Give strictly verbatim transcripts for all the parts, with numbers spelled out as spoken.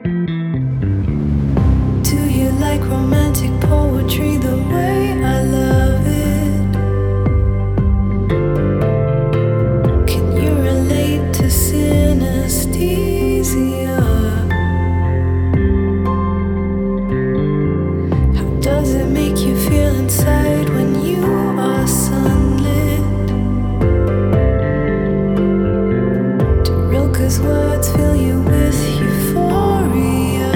Do you like romantic poetry the way I love it? Can you relate to synesthesia? How does it make you feel inside when you are sunlit? Do Rilke's words fill you with euphoria?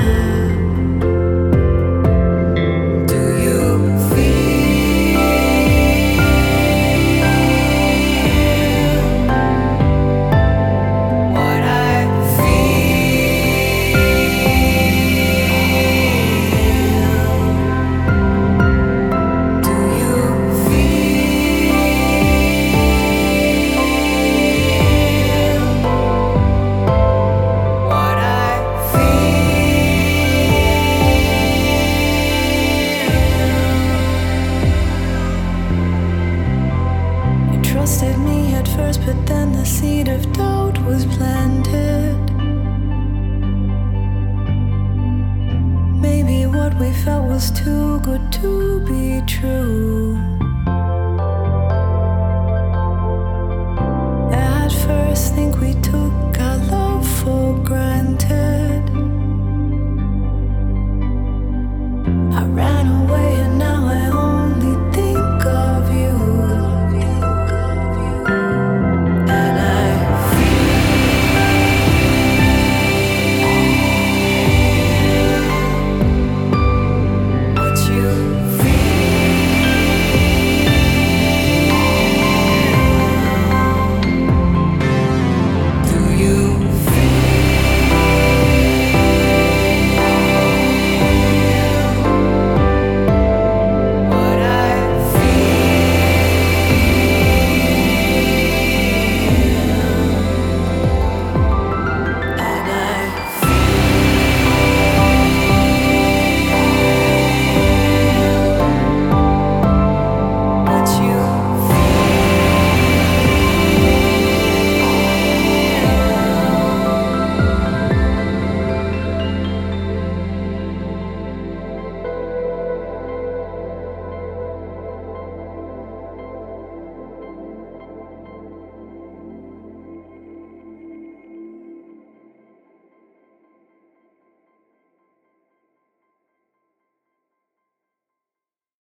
Trusted me at first, but then the seed of doubt was planted. Maybe what we felt was too good to be true. At first, think we took